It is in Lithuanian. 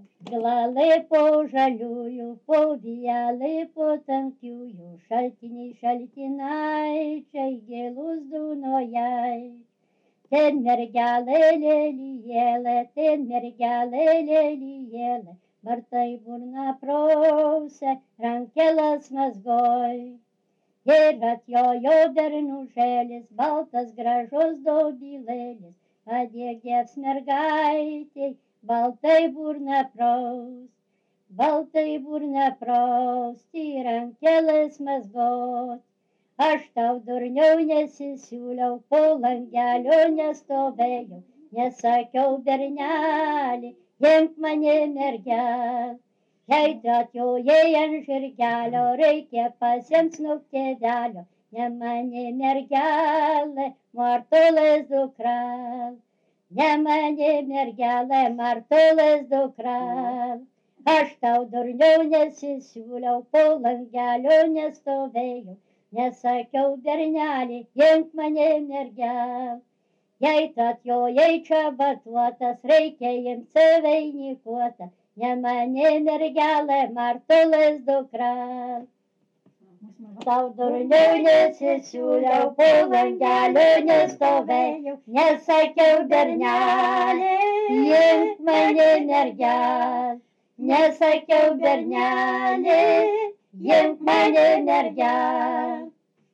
Glalai po žaliųjų, po vielai, po tankiųjų, šaltiniai šaltinaičiai, gilus dunojai. Ten mergelė lelijėlė, ten mergelė lelijėlė, vartai burna prausia, rankelas mazgoj. Ir atjojo bernužėlis, baltas gražus dobilėlis, padėgės mergaitei, baltai burna praus. Baltai burna praust, į rankelas mazgot. Aš tau durniau nesisiūliau, po langelio nestovėjau, nesakiau bernelį, imk mane mergelę. Jei tu atjojai ant žirgelio, reikia pasiimt snuktevelio, ne mane mergelė, Martulės dukra. Ne mane mergelė, Martulės dukra. Aš tau durniau nesisiūliau, po langelio nestovėjau, nesakiau bernelį, imk mane mergelę. Jei tu atjojai čia batuotas, reikia imt vainikuotą, ne mane mergelė, Martulės dukra. Tau durniau nesisiūliau, po langelio nestovėjau, nesakiau bernelį, imk mane mergelę. Nesakiau bernelį, imk mane mergelę.